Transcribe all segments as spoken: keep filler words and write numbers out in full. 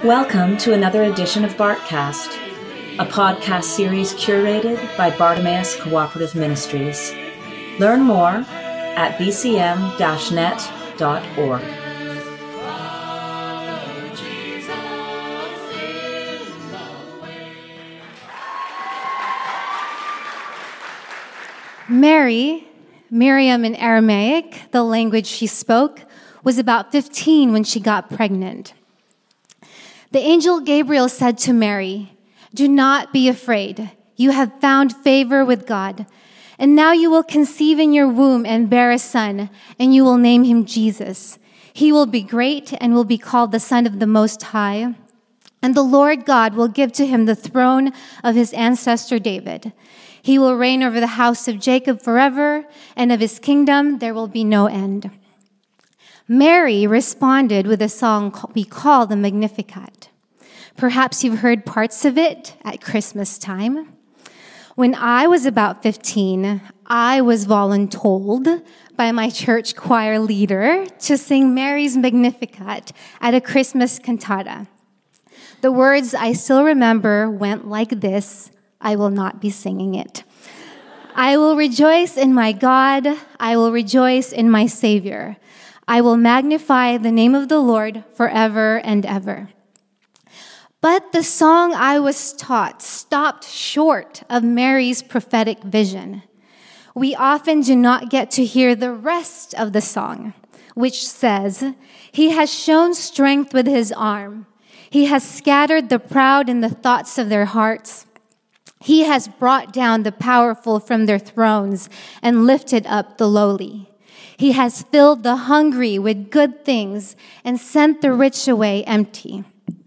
Welcome to another edition of Bartcast, a podcast series curated by Bartimaeus Cooperative Ministries. Learn more at b c m dash net dot org. Mary, Miriam in Aramaic, the language she spoke, was about fifteen when she got pregnant. The angel Gabriel said to Mary, "Do not be afraid. You have found favor with God. And now you will conceive in your womb and bear a son, and you will name him Jesus. He will be great and will be called the Son of the Most High. And the Lord God will give to him the throne of his ancestor David. He will reign over the house of Jacob forever, and of his kingdom there will be no end." Mary responded with a song we call the Magnificat. Perhaps you've heard parts of it at Christmas time. When I was about fifteen, I was voluntold by my church choir leader to sing Mary's Magnificat at a Christmas cantata. The words I still remember went like this. I will not be singing it. I will rejoice in my God. I will rejoice in my Savior. I will magnify the name of the Lord forever and ever. But the song I was taught stopped short of Mary's prophetic vision. We often do not get to hear the rest of the song, which says, "He has shown strength with his arm. He has scattered the proud in the thoughts of their hearts. He has brought down the powerful from their thrones and lifted up the lowly. He has filled the hungry with good things and sent the rich away empty."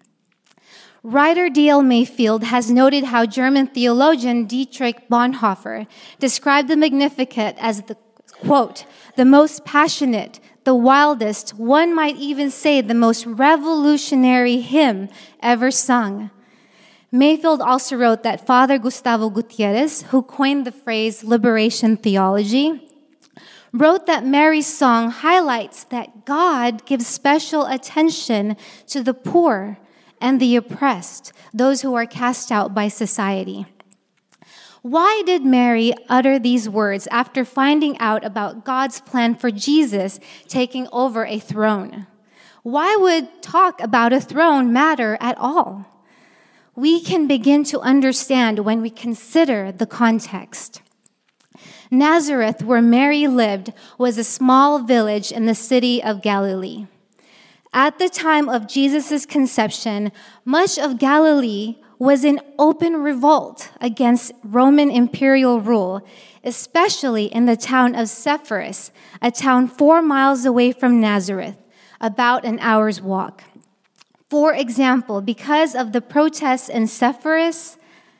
Writer D L Mayfield has noted how German theologian Dietrich Bonhoeffer described the Magnificat as the, quote, "the most passionate, the wildest, one might even say the most revolutionary hymn ever sung." Mayfield also wrote that Father Gustavo Gutierrez, who coined the phrase liberation theology, wrote that Mary's song highlights that God gives special attention to the poor and the oppressed, those who are cast out by society. Why did Mary utter these words after finding out about God's plan for Jesus taking over a throne? Why would talk about a throne matter at all? We can begin to understand when we consider the context. Nazareth, where Mary lived, was a small village in the city of Galilee. At the time of Jesus' conception, much of Galilee was in open revolt against Roman imperial rule, especially in the town of Sepphoris, a town four miles away from Nazareth, about an hour's walk. For example, because of the protests in Sepphoris,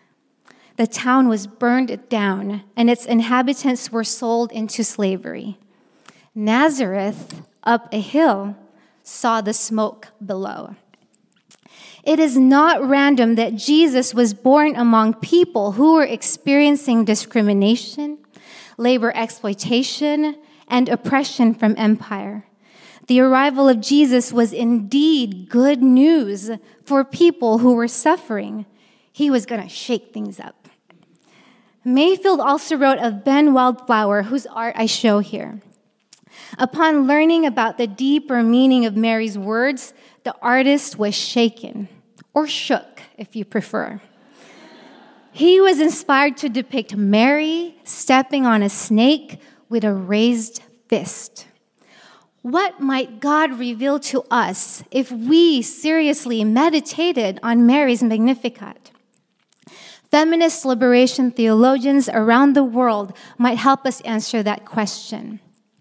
the town was burned down and its inhabitants were sold into slavery. Nazareth, up a hill, saw the smoke below. It is not random that Jesus was born among people who were experiencing discrimination, labor exploitation, and oppression from empire. The arrival of Jesus was indeed good news for people who were suffering. He was going to shake things up. Mayfield also wrote of Ben Wildflower, whose art I show here. Upon learning about the deeper meaning of Mary's words, the artist was shaken, or shook, if you prefer. He was inspired to depict Mary stepping on a snake with a raised fist. What might God reveal to us if we seriously meditated on Mary's Magnificat? Feminist liberation theologians around the world might help us answer that question.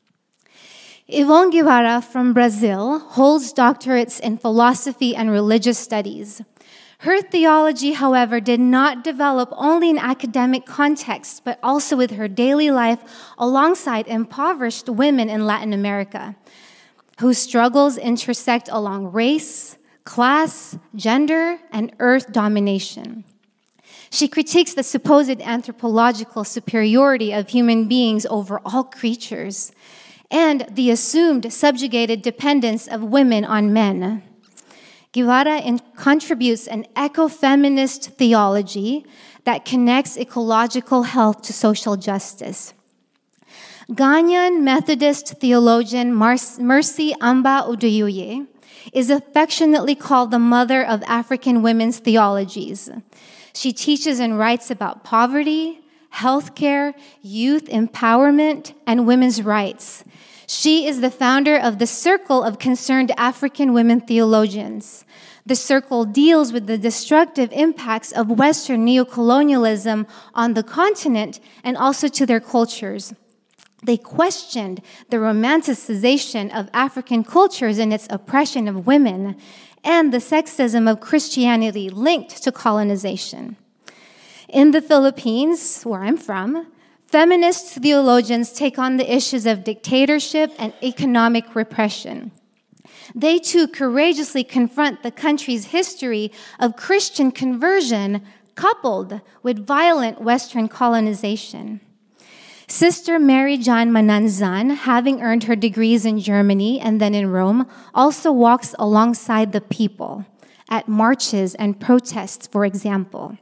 Yvonne Guevara from Brazil holds doctorates in philosophy and religious studies. Her theology, however, did not develop only in academic context, but also with her daily life alongside impoverished women in Latin America, whose struggles intersect along race, class, gender, and earth domination. She critiques the supposed anthropological superiority of human beings over all creatures, and the assumed subjugated dependence of women on men. Guevara in- contributes an ecofeminist theology that connects ecological health to social justice. Ghanaian Methodist theologian Mar- Mercy Amba Oduyoye is affectionately called the mother of African women's theologies. She teaches and writes about poverty, healthcare, youth empowerment, and women's rights. She is the founder of the Circle of Concerned African Women Theologians. The circle deals with the destructive impacts of Western neocolonialism on the continent and also to their cultures. They questioned the romanticization of African cultures and its oppression of women, and the sexism of Christianity linked to colonization. In the Philippines, where I'm from, feminist theologians take on the issues of dictatorship and economic repression. They too courageously confront the country's history of Christian conversion coupled with violent Western colonization. Sister Mary John Mananzan, having earned her degrees in Germany and then in Rome, also walks alongside the people at marches and protests, for example.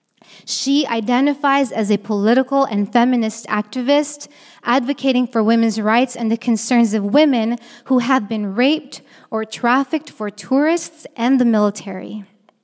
She identifies as a political and feminist activist, advocating for women's rights and the concerns of women who have been raped or trafficked for tourists and the military.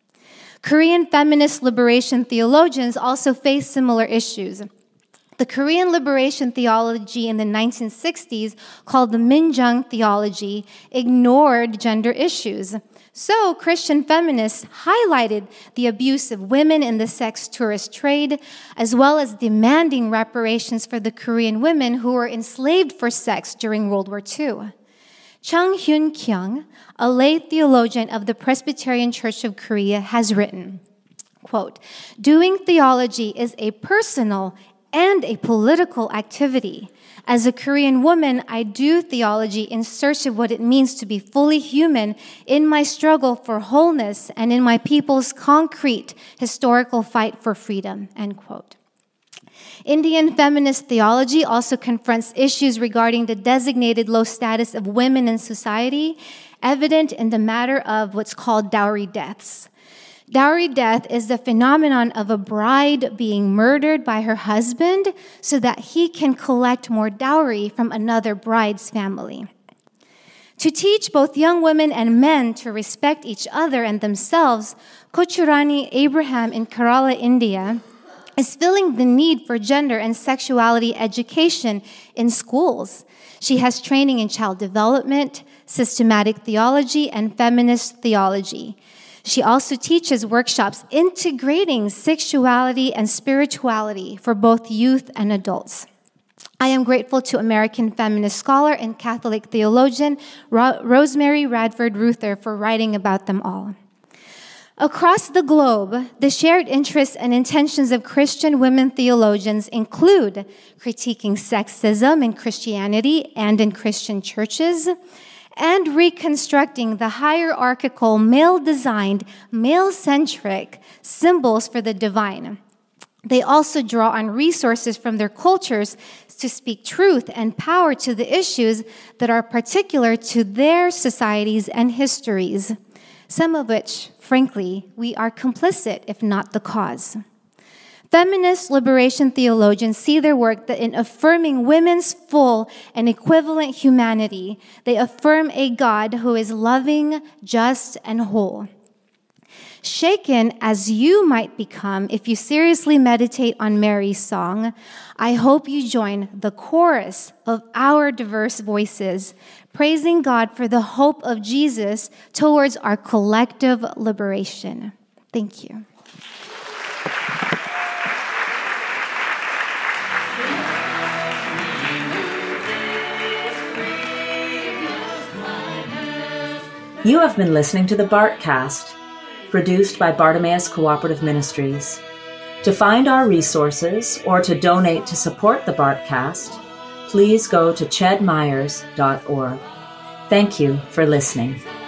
Korean feminist liberation theologians also face similar issues. The Korean liberation theology in the nineteen sixties, called the Minjung theology, ignored gender issues. So Christian feminists highlighted the abuse of women in the sex tourist trade, as well as demanding reparations for the Korean women who were enslaved for sex during World War Two. Chung Hyun Kyung, a lay theologian of the Presbyterian Church of Korea, has written, quote, "Doing theology is a personal and a political activity. As a Korean woman, I do theology in search of what it means to be fully human in my struggle for wholeness and in my people's concrete historical fight for freedom," end quote. Indian feminist theology also confronts issues regarding the designated low status of women in society, evident in the matter of what's called dowry deaths. Dowry death is the phenomenon of a bride being murdered by her husband so that he can collect more dowry from another bride's family. To teach both young women and men to respect each other and themselves, Kochurani Abraham in Kerala, India, is filling the need for gender and sexuality education in schools. She has training in child development, systematic theology, and feminist theology. She also teaches workshops integrating sexuality and spirituality for both youth and adults. I am grateful to American feminist scholar and Catholic theologian Ro- Rosemary Radford Ruther for writing about them all. Across the globe, the shared interests and intentions of Christian women theologians include critiquing sexism in Christianity and in Christian churches, and reconstructing the hierarchical, male-designed, male-centric symbols for the divine. They also draw on resources from their cultures to speak truth and power to the issues that are particular to their societies and histories, some of which, frankly, we are complicit, if not the cause. Feminist liberation theologians see their work that in affirming women's full and equivalent humanity, they affirm a God who is loving, just, and whole. Shaken as you might become if you seriously meditate on Mary's song, I hope you join the chorus of our diverse voices, praising God for the hope of Jesus towards our collective liberation. Thank you. You have been listening to the Bartcast, produced by Bartimaeus Cooperative Ministries. To find our resources or to donate to support the Bartcast, please go to ched myers dot org. Thank you for listening.